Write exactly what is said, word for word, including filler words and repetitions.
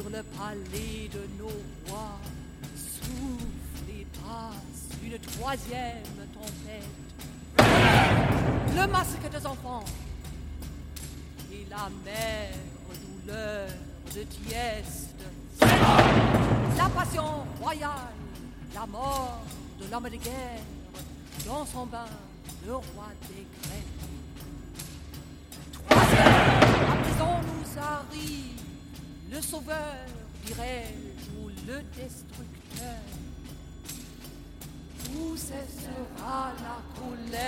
sur le palais de nos rois souffle et passe une troisième tempête. Le masque des enfants et la mère douleur de Thieste. La passion royale, la mort de l'homme de guerre, dans son bain, le roi décrète. Troisième, à présent nous arrive le sauveur, dirais-je, ou le destructeur. Où cessera la colère